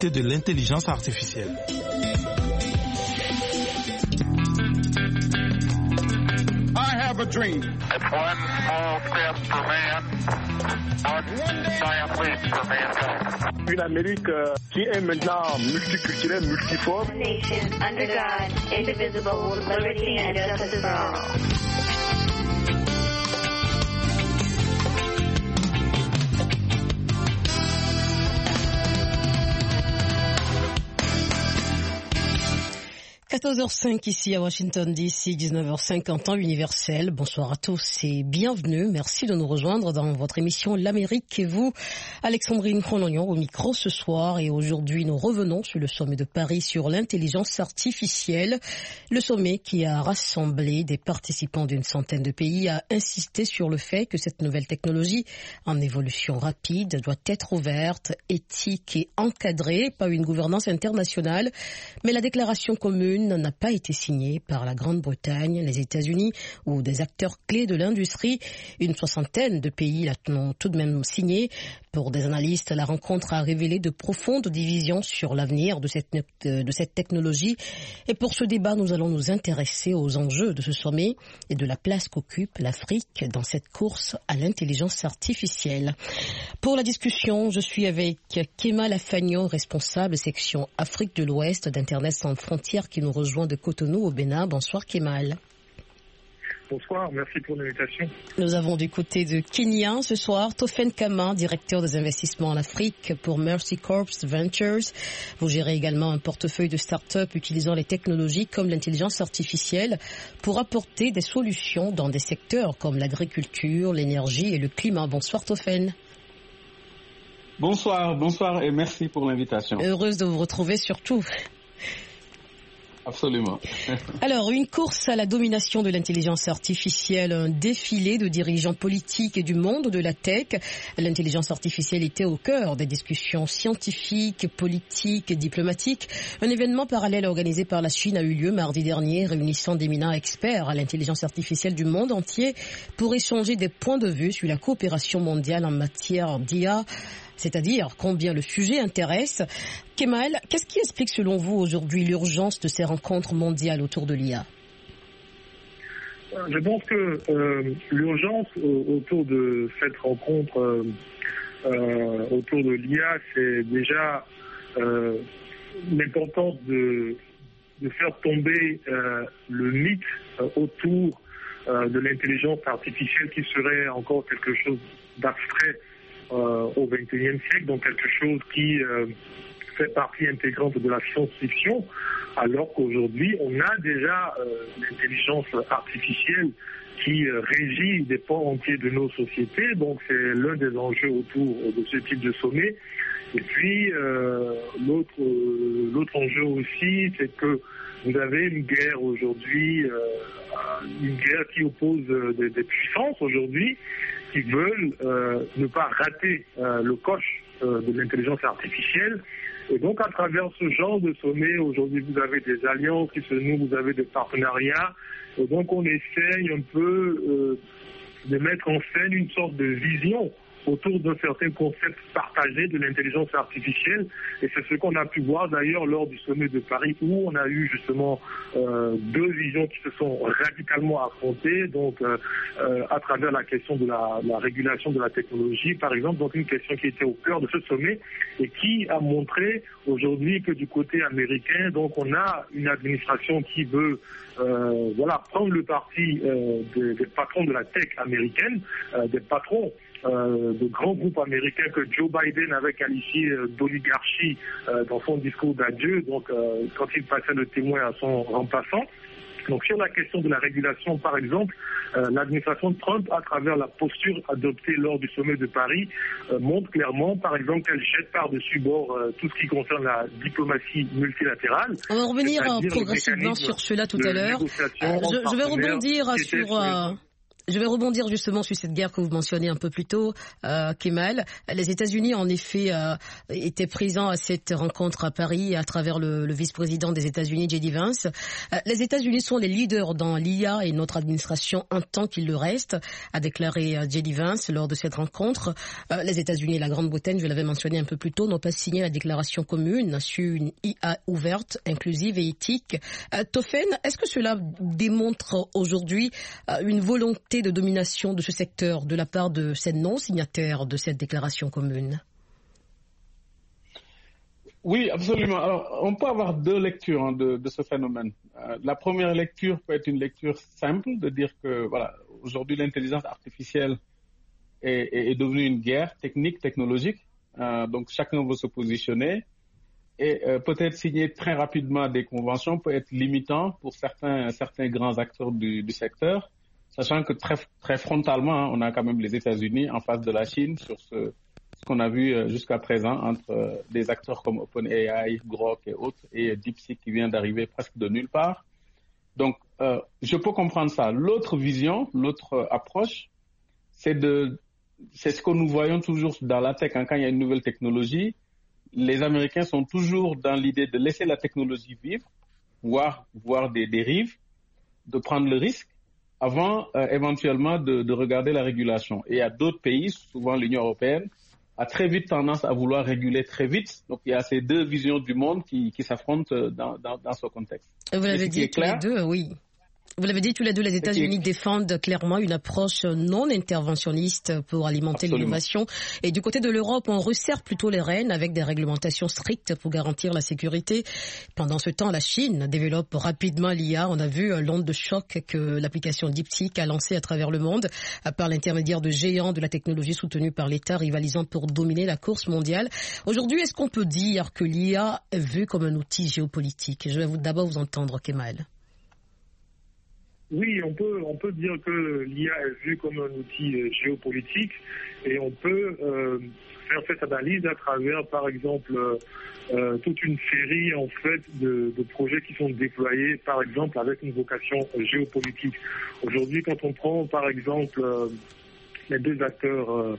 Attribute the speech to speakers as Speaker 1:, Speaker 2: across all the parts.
Speaker 1: de l'intelligence artificielle.
Speaker 2: I have a dream.
Speaker 3: It's one small step for man, one giant leap for mankind.
Speaker 4: Une Amérique qui est maintenant multiculturelle, multiforme.
Speaker 5: Nation under God, indivisible, with liberty and justice for all.
Speaker 6: 14h05 ici à Washington DC, 19h05 en temps universel. Bonsoir à tous et bienvenue. Merci de nous rejoindre dans votre émission L'Amérique et vous, Alexandrine Cronognon au micro ce soir. Et aujourd'hui, nous revenons sur le sommet de Paris sur l'intelligence artificielle. Le sommet qui a rassemblé des participants d'une centaine de pays a insisté sur le fait que cette nouvelle technologie en évolution rapide doit être ouverte, éthique et encadrée par une gouvernance internationale. Mais la déclaration commune n'a pas été signée par la Grande-Bretagne, les États-Unis ou des acteurs clés de l'industrie. Une soixantaine de pays l'ont tout de même signée. Pour des analystes, la rencontre a révélé de profondes divisions sur l'avenir de cette technologie. Et pour ce débat, nous allons nous intéresser aux enjeux de ce sommet et de la place qu'occupe l'Afrique dans cette course à l'intelligence artificielle. Pour la discussion, je suis avec Kemal Afagno, responsable section Afrique de l'Ouest d'Internet sans frontières, qui nous rejoint de Cotonou au Bénin. Bonsoir Kemal.
Speaker 4: Bonsoir, merci pour l'invitation.
Speaker 6: Nous avons du côté de Kenya ce soir Tofen Kama, directeur des investissements en Afrique pour Mercy Corps Ventures. Vous gérez également un portefeuille de start-up utilisant les technologies comme l'intelligence artificielle pour apporter des solutions dans des secteurs comme l'agriculture, l'énergie et le climat. Bonsoir Tofen.
Speaker 7: Bonsoir et merci pour l'invitation.
Speaker 6: Heureuse de vous retrouver surtout.
Speaker 7: Absolument.
Speaker 6: Alors, une course à la domination de l'intelligence artificielle, un défilé de dirigeants politiques et du monde de la tech. L'intelligence artificielle était au cœur des discussions scientifiques, politiques et diplomatiques. Un événement parallèle organisé par la Chine a eu lieu mardi dernier, réunissant d'éminents experts à l'intelligence artificielle du monde entier pour échanger des points de vue sur la coopération mondiale en matière d'IA, c'est-à-dire combien le sujet intéresse. Kemal, qu'est-ce qui explique selon vous aujourd'hui l'urgence de ces rencontres mondiales autour de l'IA ?
Speaker 4: Je pense que l'urgence autour de cette rencontre autour de l'IA, c'est déjà l'importance de faire tomber le mythe autour de l'intelligence artificielle qui serait encore quelque chose d'abstrait au XXIe siècle, donc quelque chose qui fait partie intégrante de la science-fiction, alors qu'aujourd'hui, on a déjà l'intelligence artificielle qui régit des pans entiers de nos sociétés, donc c'est l'un des enjeux autour de ce type de sommet. Et puis, l'autre enjeu aussi, c'est que vous avez une guerre aujourd'hui, une guerre qui oppose des puissances aujourd'hui, qui veulent ne pas rater le coche de l'intelligence artificielle. Et donc, à travers ce genre de sommet, aujourd'hui, vous avez des alliances qui se nouent, vous avez des partenariats. Et donc, on essaye un peu de mettre en scène une sorte de vision autour d'un certain concept partagé de l'intelligence artificielle. Et c'est ce qu'on a pu voir d'ailleurs lors du sommet de Paris, où on a eu justement deux visions qui se sont radicalement affrontées, donc à travers la question de la régulation de la technologie, par exemple, donc une question qui était au cœur de ce sommet et qui a montré aujourd'hui que du côté américain, donc on a une administration qui veut prendre le parti des patrons de la tech américaine, des patrons de grands groupes américains que Joe Biden avait qualifié d'oligarchie dans son discours d'adieu, donc quand il passait le témoin à son remplaçant. Donc sur la question de la régulation, par exemple, l'administration Trump, à travers la posture adoptée lors du sommet de Paris, montre clairement, par exemple, qu'elle jette par-dessus bord tout ce qui concerne la diplomatie multilatérale.
Speaker 6: On va revenir progressivement sur cela tout à l'heure. Je vais rebondir sur Je vais rebondir justement sur cette guerre que vous mentionnez un peu plus tôt, Kemal. Les États-Unis, en effet, étaient présents à cette rencontre à Paris à travers le vice-président des États-Unis, J.D. Vance. Les États-Unis sont les leaders dans l'IA et notre administration en tant qu'il le reste, a déclaré J.D. Vance lors de cette rencontre. Les États-Unis et la Grande-Bretagne, je l'avais mentionné un peu plus tôt, n'ont pas signé la déclaration commune sur une IA ouverte, inclusive et éthique. Tofen, est-ce que cela démontre aujourd'hui une volonté de domination de ce secteur de la part de ces non-signataires de cette déclaration commune?
Speaker 7: Oui, absolument. Alors, on peut avoir deux lectures de ce phénomène. La première lecture peut être une lecture simple, de dire que voilà, aujourd'hui l'intelligence artificielle est devenue une guerre technique, technologique. Donc chacun veut se positionner. Et peut-être signer très rapidement des conventions peut être limitant pour certains grands acteurs du secteur. Sachant que très frontalement, on a quand même les États-Unis en face de la Chine sur ce qu'on a vu jusqu'à présent entre des acteurs comme OpenAI, Grok et autres, et DeepSeek qui vient d'arriver presque de nulle part. Donc, je peux comprendre ça. L'autre vision, l'autre approche, c'est ce que nous voyons toujours dans la tech. Quand il y a une nouvelle technologie, les Américains sont toujours dans l'idée de laisser la technologie vivre, voir des dérives, de prendre le risque, avant éventuellement de regarder la régulation. Et il y a d'autres pays, souvent l'Union européenne, a très vite tendance à vouloir réguler très vite. Donc il y a ces deux visions du monde qui s'affrontent dans ce contexte.
Speaker 6: Vous l'avez dit tous les deux, oui. Vous l'avez dit tous les deux, les États-Unis défendent clairement une approche non interventionniste pour alimenter l'innovation. Et du côté de l'Europe, on resserre plutôt les rênes avec des réglementations strictes pour garantir la sécurité. Pendant ce temps, la Chine développe rapidement l'IA. On a vu l'onde de choc que l'application DeepSeek a lancée à travers le monde par l'intermédiaire de géants de la technologie soutenus par l'État rivalisant pour dominer la course mondiale. Aujourd'hui, est-ce qu'on peut dire que l'IA est vue comme un outil géopolitique? Je vais d'abord vous entendre, Kemal.
Speaker 4: Oui, on peut dire que l'IA est vue comme un outil géopolitique et on peut faire cette analyse à travers, par exemple, toute une série en fait de projets qui sont déployés, par exemple, avec une vocation géopolitique. Aujourd'hui, quand on prend, par exemple, les deux acteurs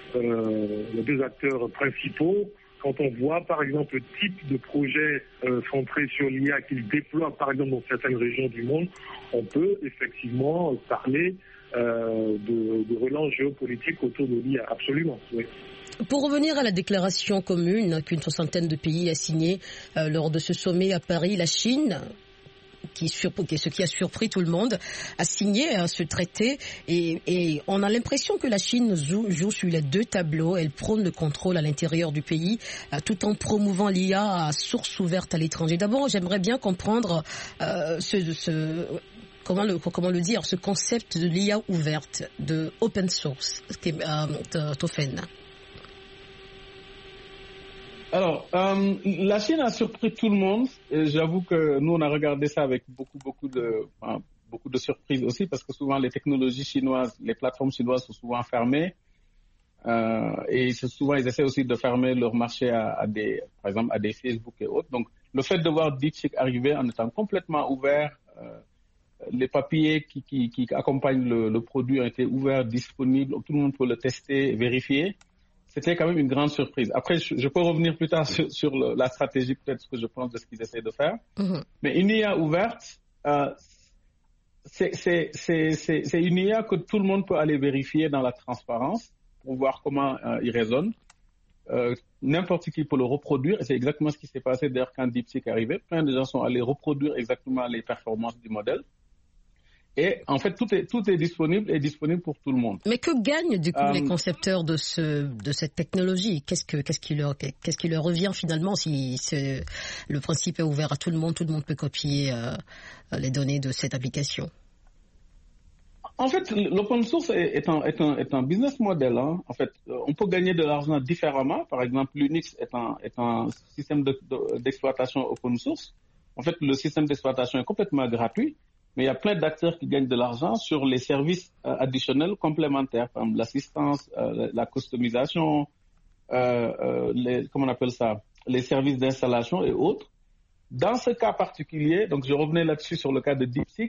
Speaker 4: principaux, quand on voit, par exemple, le type de projet centré sur l'IA qu'ils déploient, par exemple, dans certaines régions du monde, on peut effectivement parler de relance géopolitique autour de l'IA. Absolument, oui.
Speaker 6: Pour revenir à la déclaration commune qu'une 60aine de pays a signée lors de ce sommet à Paris, la Chine, ce qui a surpris tout le monde, a signé ce traité et on a l'impression que la Chine joue sur les deux tableaux. Elle prône le contrôle à l'intérieur du pays tout en promouvant l'IA à source ouverte à l'étranger. D'abord, j'aimerais bien comprendre comment le dire, ce concept de l'IA ouverte, de open source, Tofen.
Speaker 7: Alors, la Chine a surpris tout le monde. Et j'avoue que nous, on a regardé ça avec beaucoup de surprises aussi, parce que souvent les technologies chinoises, les plateformes chinoises sont souvent fermées. Et souvent, ils essaient aussi de fermer leur marché par exemple, à des Facebook et autres. Donc, le fait de voir DeepSeek arriver en étant complètement ouvert, les papiers qui accompagnent le produit ont été ouverts, disponibles, tout le monde peut le tester, vérifier. C'était quand même une grande surprise. Après, je peux revenir plus tard sur la stratégie, peut-être ce que je pense de ce qu'ils essaient de faire. Mm-hmm. Mais une IA ouverte, c'est une IA que tout le monde peut aller vérifier dans la transparence pour voir comment il résonne. N'importe qui peut le reproduire, et c'est exactement ce qui s'est passé d'ailleurs quand DeepSeek est arrivé. Plein de gens sont allés reproduire exactement les performances du modèle. Et en fait, tout est disponible et disponible pour tout le monde.
Speaker 6: Mais que gagnent du coup les concepteurs de cette technologie? Qu'est-ce qui leur revient finalement si le principe est ouvert à tout le monde peut copier les données de cette application?
Speaker 7: En fait, l'open source est un business model. Hein. En fait, on peut gagner de l'argent différemment. Par exemple, Linux est un système d'exploitation open source. En fait, le système d'exploitation est complètement gratuit. Mais il y a plein d'acteurs qui gagnent de l'argent sur les services additionnels complémentaires, par exemple l'assistance, la customisation, comment on appelle ça, les services d'installation et autres. Dans ce cas particulier, donc je revenais là-dessus sur le cas de DeepSeek,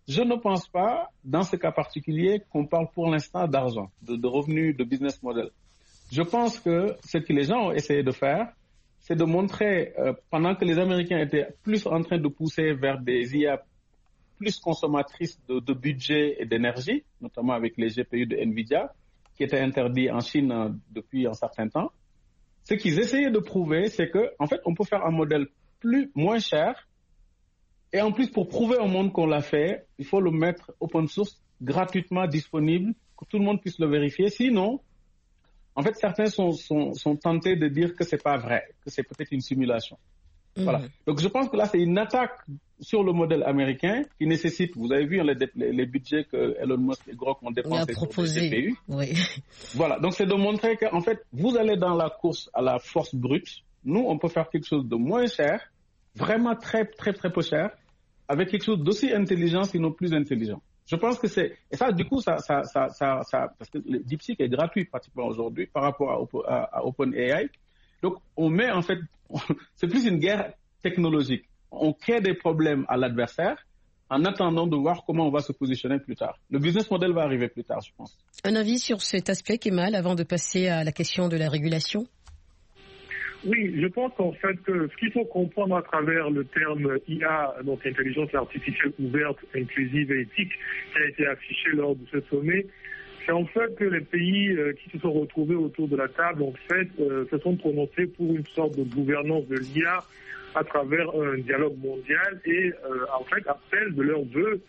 Speaker 7: je ne pense pas, dans ce cas particulier, qu'on parle pour l'instant d'argent, de revenus, de business model. Je pense que ce que les gens ont essayé de faire, c'est de montrer, pendant que les Américains étaient plus en train de pousser vers des IA plus consommatrices de budget et d'énergie, notamment avec les GPU de Nvidia, qui étaient interdits en Chine depuis un certain temps, ce qu'ils essayaient de prouver, c'est que, en fait, on peut faire un modèle moins cher. Et en plus, pour prouver au monde qu'on l'a fait, il faut le mettre open source, gratuitement disponible, que tout le monde puisse le vérifier. Sinon, en fait, certains sont tentés de dire que c'est pas vrai, que c'est peut-être une simulation. Voilà. Donc, je pense que là, c'est une attaque sur le modèle américain qui nécessite, vous avez vu les budgets que Elon Musk et Grok ont dépensés sur les GPU.
Speaker 6: Oui.
Speaker 7: Voilà. Donc, c'est de montrer qu'en fait, vous allez dans la course à la force brute. Nous, on peut faire quelque chose de moins cher, vraiment très, très, très peu cher, avec quelque chose d'aussi intelligent, sinon plus intelligent. Je pense que et ça, du coup, parce que le DeepSeek est gratuit pratiquement aujourd'hui par rapport à OpenAI. Donc, on met, en fait, c'est plus une guerre technologique. On crée des problèmes à l'adversaire en attendant de voir comment on va se positionner plus tard. Le business model va arriver plus tard, je pense.
Speaker 6: Un avis sur cet aspect, Kemal, avant de passer à la question de la régulation?
Speaker 4: Oui, je pense qu'en fait, ce qu'il faut comprendre à travers le terme IA, donc intelligence artificielle ouverte, inclusive et éthique, qui a été affiché lors de ce sommet, c'est en fait que les pays qui se sont retrouvés autour de la table, en fait, se sont prononcés pour une sorte de gouvernance de l'IA à travers un dialogue mondial et, en fait, appellent de leur vœu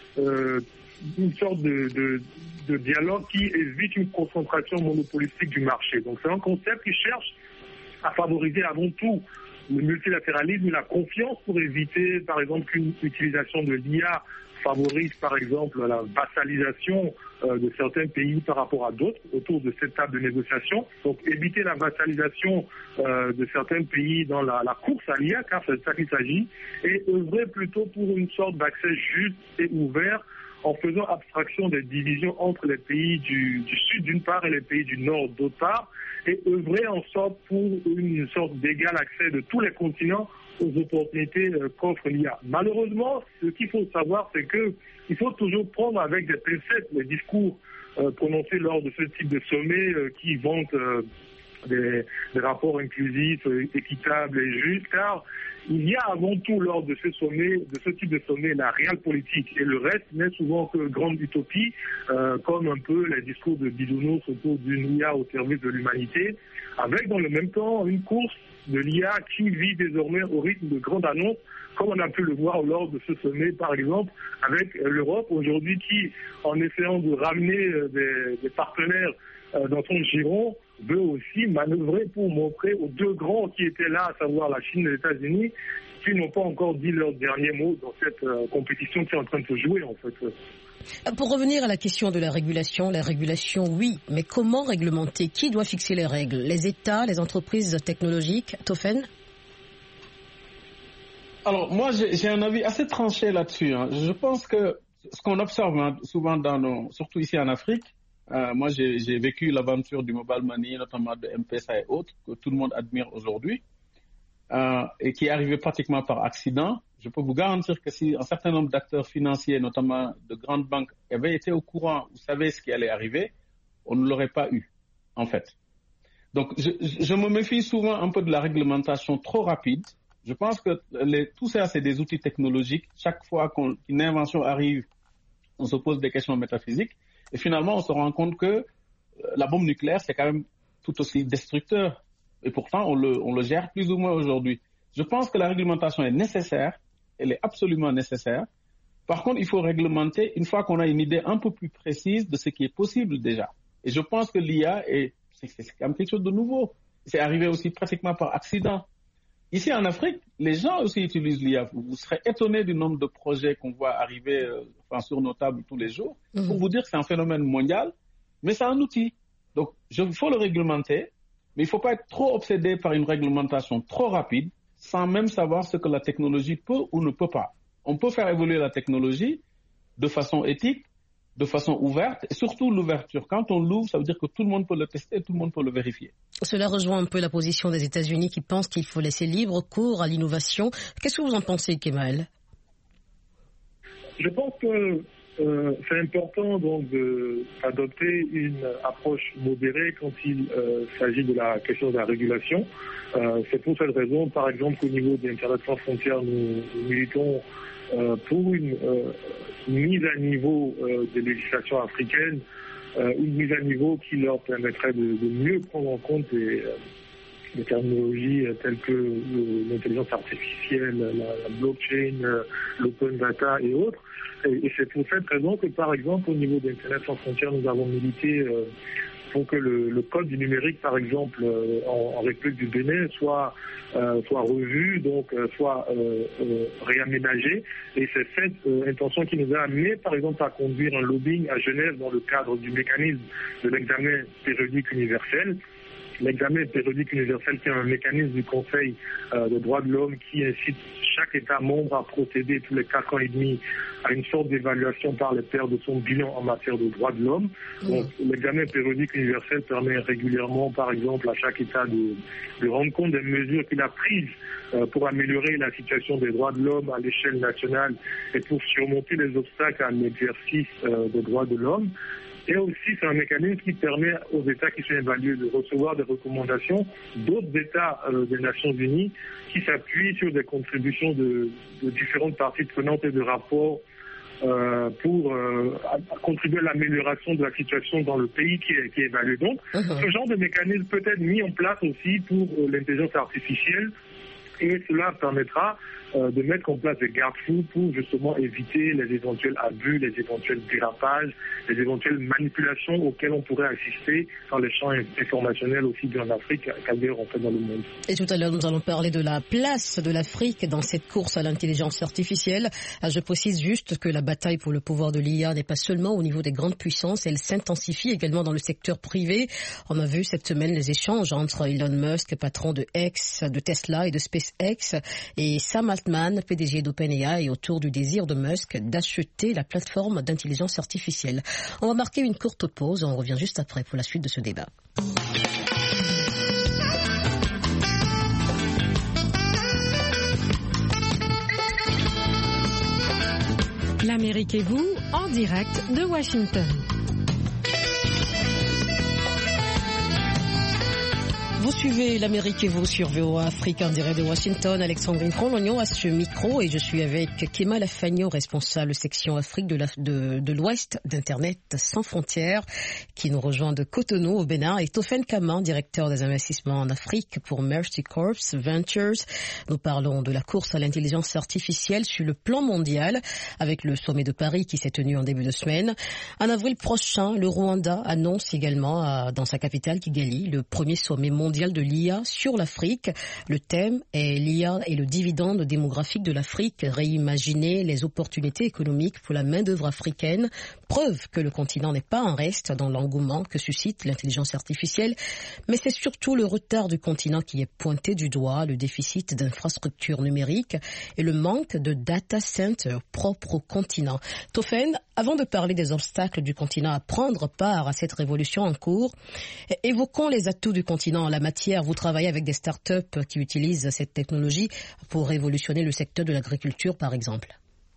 Speaker 4: une sorte de dialogue qui évite une concentration monopolistique du marché. Donc, c'est un concept qui cherche à favoriser avant tout le multilatéralisme et la confiance pour éviter, par exemple, qu'une utilisation de l'IA favorise, par exemple, la vassalisation de certains pays par rapport à d'autres autour de cette table de négociation. Donc, éviter la vassalisation de certains pays dans la course à l'IA, car c'est de ça qu'il s'agit, et œuvrer plutôt pour une sorte d'accès juste et ouvert en faisant abstraction des divisions entre les pays du Sud d'une part et les pays du Nord d'autre part, et œuvrer en sorte pour une sorte d'égal accès de tous les continents aux opportunités qu'offre l'IA. Malheureusement, ce qu'il faut savoir, c'est que il faut toujours prendre avec des pincettes les discours prononcés lors de ce type de sommet qui vantent des rapports inclusifs, équitables et justes, car il y a avant tout lors de ce sommet, de ce type de sommet, la réelle politique, et le reste n'est souvent que grande utopie, comme un peu les discours de Bisounours autour d'une IA au service de l'humanité, avec dans le même temps une course de l'IA qui vit désormais au rythme de grandes annonces, comme on a pu le voir lors de ce sommet, par exemple, avec l'Europe aujourd'hui qui, en essayant de ramener des partenaires dans son giron, veut aussi manœuvrer pour montrer aux deux grands qui étaient là, à savoir la Chine et les États-Unis, qui n'ont pas encore dit leur dernier mot dans cette compétition qui est en train de se jouer, en fait.
Speaker 6: Pour revenir à la question de la régulation, oui, mais comment réglementer? Qui doit fixer les règles? Les États, les entreprises technologiques? Tofen?
Speaker 7: Alors, moi, j'ai un avis assez tranché là-dessus. Je pense que ce qu'on observe souvent surtout ici en Afrique, moi, j'ai vécu l'aventure du mobile money, notamment de M-Pesa et autres, que tout le monde admire aujourd'hui, et qui est arrivé pratiquement par accident. Je peux vous garantir que si un certain nombre d'acteurs financiers, notamment de grandes banques, avaient été au courant ou savaient ce qui allait arriver, on ne l'aurait pas eu, en fait. Donc, je me méfie souvent un peu de la réglementation trop rapide. Je pense que tout ça, c'est des outils technologiques. Chaque fois qu'une invention arrive, on se pose des questions métaphysiques. Et finalement, on se rend compte que la bombe nucléaire, c'est quand même tout aussi destructeur. Et pourtant, on le gère plus ou moins aujourd'hui. Je pense que la réglementation est nécessaire. Elle est absolument nécessaire. Par contre, il faut réglementer une fois qu'on a une idée un peu plus précise de ce qui est possible déjà. Et je pense que l'IA, c'est quand même quelque chose de nouveau. C'est arrivé aussi pratiquement par accident. Ici en Afrique, les gens aussi utilisent l'IA. Vous serez étonnés du nombre de projets qu'on voit arriver sur nos tables tous les jours. Pour vous dire que c'est un phénomène mondial, mais c'est un outil. Donc, il faut le réglementer, mais il ne faut pas être trop obsédé par une réglementation trop rapide, sans même savoir ce que la technologie peut ou ne peut pas. On peut faire évoluer la technologie de façon éthique, de façon ouverte, et surtout l'ouverture. Quand on l'ouvre, ça veut dire que tout le monde peut le tester, tout le monde peut le vérifier.
Speaker 6: Cela rejoint un peu la position des États-Unis qui pensent qu'il faut laisser libre cours à l'innovation. Qu'est-ce que vous en pensez, Kemal?
Speaker 4: Je pense que c'est important donc d'adopter une approche modérée quand il s'agit de la question de la régulation. C'est pour cette raison, par exemple, qu'au niveau d'Internet sans frontières, nous militons pour une mise à niveau des législations africaines, une mise à niveau qui leur permettrait de mieux prendre en compte des terminologies telles que l'intelligence artificielle, la blockchain, l'open data et autres. Et c'est pour cette raison que, par exemple, au niveau d'Internet sans frontières, nous avons milité pour que le code du numérique, par exemple, en République du Bénin, soit revu, donc soit réaménagé. Et c'est cette intention qui nous a amené, par exemple, à conduire un lobbying à Genève dans le cadre du mécanisme de l'examen périodique universel. L'examen périodique universel qui est un mécanisme du Conseil des droits de l'homme qui incite chaque État membre à procéder tous les 4 ans et demi à une sorte d'évaluation par les pairs de son bilan en matière de droits de l'homme. Donc, l'examen périodique universel permet régulièrement, par exemple, à chaque État de rendre compte des mesures qu'il a prises pour améliorer la situation des droits de l'homme à l'échelle nationale et pour surmonter les obstacles à l'exercice des droits de l'homme. Et aussi, c'est un mécanisme qui permet aux États qui sont évalués de recevoir des recommandations d'autres États des Nations Unies qui s'appuient sur des contributions de différentes parties prenantes et de rapports pour contribuer à l'amélioration de la situation dans le pays qui est évalué. Donc, ce genre de mécanisme peut être mis en place aussi pour l'intelligence artificielle. Et cela permettra de mettre en place des garde-fous pour justement éviter les éventuels abus, les éventuels dérapages, les éventuelles manipulations auxquelles on pourrait assister dans les champs informationnels aussi bien en Afrique qu'ailleurs en fait dans le monde.
Speaker 6: Et tout à l'heure, nous allons parler de la place de l'Afrique dans cette course à l'intelligence artificielle. Je précise juste que la bataille pour le pouvoir de l'IA n'est pas seulement au niveau des grandes puissances, elle s'intensifie également dans le secteur privé. On a vu cette semaine les échanges entre Elon Musk, patron de Tesla et de SpaceX, et Sam Altman, PDG d'OpenAI, autour du désir de Musk d'acheter la plateforme d'intelligence artificielle. On va marquer une courte pause, on revient juste après pour la suite de ce débat.
Speaker 8: L'Amérique et vous, en direct de Washington.
Speaker 6: Vous suivez l'Amérique et vous sur VOA Afrique en direct de Washington. Alexandrine Front-Lognon à ce micro et je suis avec Kemal Afagno, responsable section Afrique de l'Ouest d'Internet sans frontières, qui nous rejoint de Cotonou au Bénin, et Tofen Kaman, directeur des investissements en Afrique pour Mercy Corps Ventures. Nous parlons de la course à l'intelligence artificielle sur le plan mondial avec le sommet de Paris qui s'est tenu en début de semaine. En avril prochain, le Rwanda annonce également dans sa capitale Kigali le premier sommet mondial de l'IA sur l'Afrique. Le thème est l'IA et le dividende démographique de l'Afrique, réimaginer les opportunités économiques pour la main-d'œuvre africaine. Preuve que le continent n'est pas en reste dans l'engouement que suscite l'intelligence artificielle, mais c'est surtout le retard du continent qui est pointé du doigt, le déficit d'infrastructures numériques et le manque de data centers propres au continent. Tofen, avant de parler des obstacles du continent à prendre part à cette révolution en cours, évoquons les atouts du continent en la matière. Vous travaillez avec des startups qui utilisent cette technologie pour révolutionner le secteur de l'agriculture, par exemple.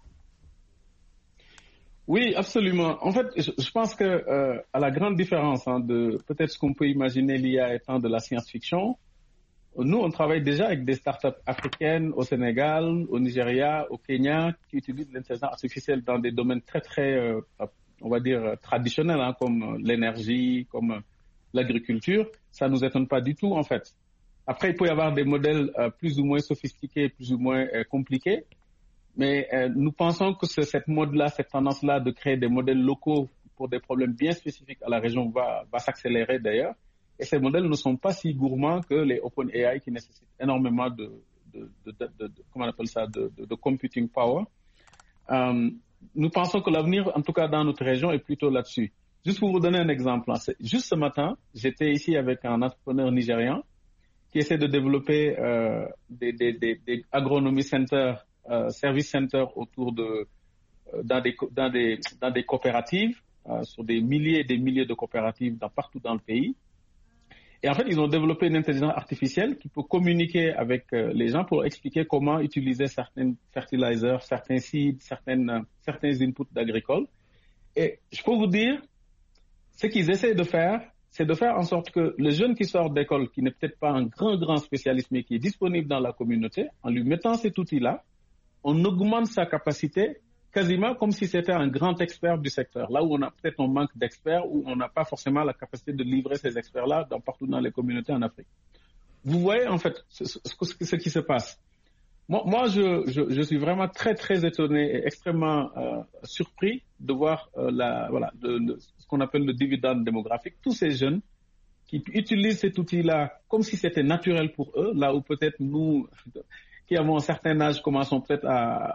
Speaker 7: Oui, absolument. En fait, je pense que à la grande différence de peut-être ce qu'on peut imaginer l'IA étant de la science-fiction, nous, on travaille déjà avec des startups africaines au Sénégal, au Nigeria, au Kenya, qui utilisent l'intelligence artificielle dans des domaines très, on va dire, traditionnels, comme l'énergie, comme l'agriculture. Ça nous étonne pas du tout, en fait. Après, il peut y avoir des modèles plus ou moins sophistiqués, plus ou moins compliqués. Mais nous pensons que cette mode-là, cette tendance-là de créer des modèles locaux pour des problèmes bien spécifiques à la région va s'accélérer d'ailleurs. Et ces modèles ne sont pas si gourmands que les OpenAI qui nécessitent énormément comment on appelle ça, de computing power. Nous pensons que l'avenir, en tout cas dans notre région, est plutôt là-dessus. Juste pour vous donner un exemple, juste ce matin, j'étais ici avec un entrepreneur nigérian qui essaie de développer des agronomy centers, service centers autour dans des coopératives, sur des milliers et des milliers de coopératives partout dans le pays. Et en fait, ils ont développé une intelligence artificielle qui peut communiquer avec les gens pour expliquer comment utiliser certains fertilizers, certains seeds, certains inputs d'agricoles. Et je peux vous dire, ce qu'ils essaient de faire, c'est de faire en sorte que le jeune qui sort d'école, qui n'est peut-être pas un grand spécialiste, mais qui est disponible dans la communauté, en lui mettant cet outil-là, on augmente sa capacité quasiment comme si c'était un grand expert du secteur. Là où on a peut-être un manque d'experts, où on n'a pas forcément la capacité de livrer ces experts-là partout dans les communautés en Afrique. Vous voyez en fait ce qui se passe. Moi, je suis vraiment très étonné et extrêmement surpris de voir ce qu'on appelle le dividende démographique. Tous ces jeunes qui utilisent cet outil-là comme si c'était naturel pour eux, là où peut-être nous, qui avons un certain âge, commençons peut-être à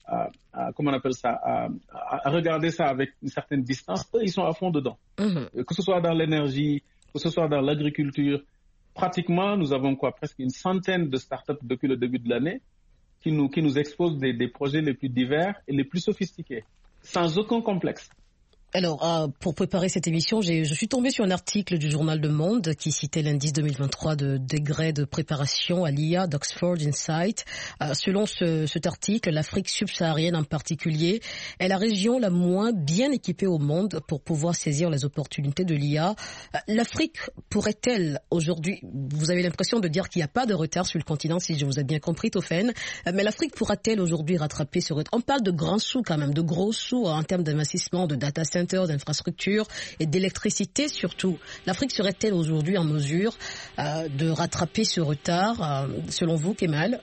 Speaker 7: regarder ça avec une certaine distance. Eux, ils sont à fond dedans. Que ce soit dans l'énergie, que ce soit dans l'agriculture. Pratiquement, nous avons presque une centaine de startups depuis le début de l'année qui nous exposent des projets les plus divers et les plus sophistiqués, sans aucun complexe.
Speaker 6: Alors, pour préparer cette émission, je suis tombée sur un article du journal Le Monde qui citait l'indice 2023 de degré de préparation à l'IA d'Oxford Insight. Selon cet article, l'Afrique subsaharienne en particulier est la région la moins bien équipée au monde pour pouvoir saisir les opportunités de l'IA. L'Afrique pourrait-elle aujourd'hui, vous avez l'impression de dire qu'il n'y a pas de retard sur le continent, si je vous ai bien compris, Tofen, mais l'Afrique pourra-t-elle aujourd'hui rattraper ce retard? On parle de grands sous quand même, de gros sous en termes d'investissement, de data centers, d'infrastructures et d'électricité surtout. L'Afrique serait-elle aujourd'hui en mesure de rattraper ce retard, selon vous, Kemal?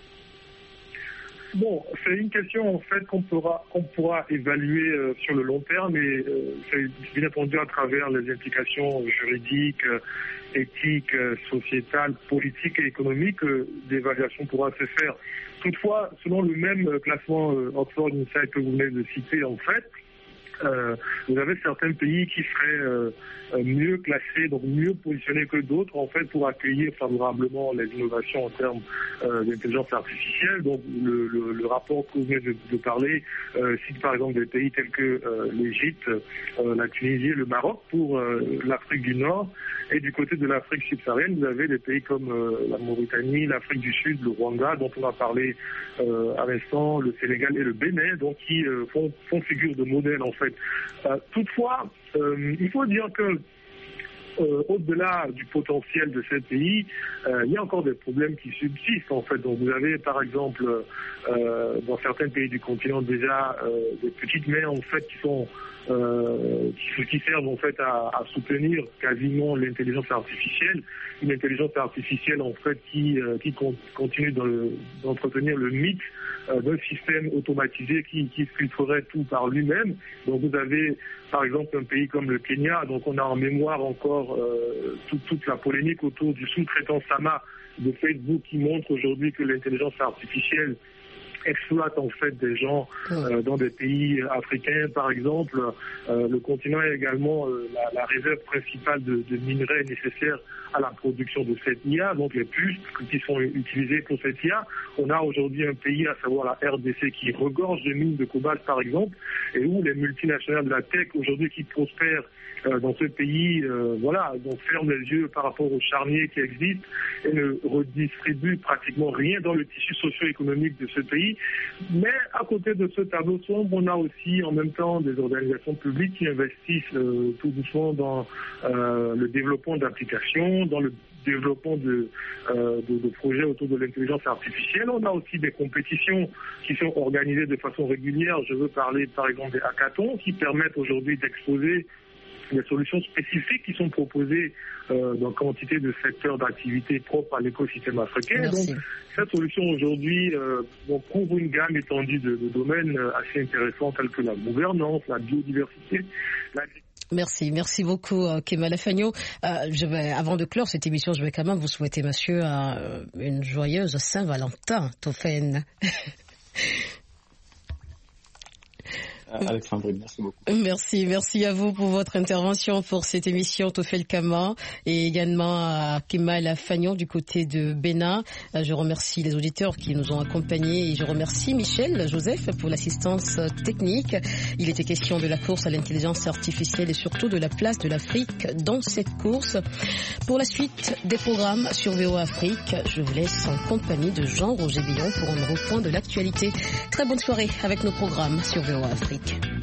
Speaker 4: Bon, c'est une question en fait qu'on pourra évaluer sur le long terme, et c'est bien entendu à travers les implications juridiques, éthiques, sociétales, politiques et économiques, l'évaluation pourra se faire. Toutefois, selon le même classement Oxford Insight que vous venez de citer, en fait, vous avez certains pays qui seraient mieux classés, donc mieux positionnés que d'autres, en fait, pour accueillir favorablement les innovations en termes d'intelligence artificielle. Donc, le rapport que vous venez de parler cite par exemple des pays tels que l'Égypte, la Tunisie et le Maroc pour l'Afrique du Nord. Et du côté de l'Afrique subsaharienne, vous avez des pays comme la Mauritanie, l'Afrique du Sud, le Rwanda, dont on a parlé à l'instant, le Sénégal et le Bénin, donc qui font figure de modèle en fait. Toutefois, il faut dire que au-delà du potentiel de ces pays, il y a encore des problèmes qui subsistent en fait. Donc vous avez par exemple dans certains pays du continent déjà des petites mains en fait qui servent en fait à soutenir quasiment l'intelligence artificielle, une intelligence artificielle en fait qui continue d'entretenir le mythe d'un système automatisé qui filtrerait tout par lui-même. Donc vous avez par exemple un pays comme le Kenya, donc on a en mémoire encore toute la polémique autour du sous-traitant Sama de Facebook qui montre aujourd'hui que l'intelligence artificielle exploite en fait des gens dans des pays africains par exemple. Le continent est également la réserve principale de minerais nécessaires à la production de cette IA, donc les puces qui sont utilisées pour cette IA. On a aujourd'hui un pays, à savoir la RDC, qui regorge de mines de cobalt par exemple, et où les multinationales de la tech aujourd'hui qui prospèrent dans ce pays, donc ferment les yeux par rapport aux charniers qui existent et ne redistribuent pratiquement rien dans le tissu socio-économique de ce pays. Mais à côté de ce tableau sombre, on a aussi en même temps des organisations publiques qui investissent tout doucement dans le développement d'applications, dans le développement de projets autour de l'intelligence artificielle. On a aussi des compétitions qui sont organisées de façon régulière. Je veux parler par exemple des hackathons qui permettent aujourd'hui d'exposer des solutions spécifiques qui sont proposées dans quantité de secteurs d'activité propres à l'écosystème africain.
Speaker 6: Merci.
Speaker 4: Donc, cette solution aujourd'hui couvre une gamme étendue de domaines assez intéressants tels que la gouvernance, la biodiversité,
Speaker 6: Merci beaucoup Kemal Afagno. Avant de clore cette émission, je vais quand même vous souhaiter, monsieur, une joyeuse Saint-Valentin, Tofen.
Speaker 7: Alexandrine, merci beaucoup.
Speaker 6: Merci à vous pour votre intervention pour cette émission Tofel Kama et également à Kemal Fagnon du côté de Bénin. Je remercie les auditeurs qui nous ont accompagnés et je remercie Michel Joseph pour l'assistance technique. Il était question de la course à l'intelligence artificielle et surtout de la place de l'Afrique dans cette course. Pour la suite des programmes sur VOA Afrique, je vous laisse en compagnie de Jean-Roger Billon pour un nouveau point de l'actualité. Très bonne soirée avec nos programmes sur VOA Afrique.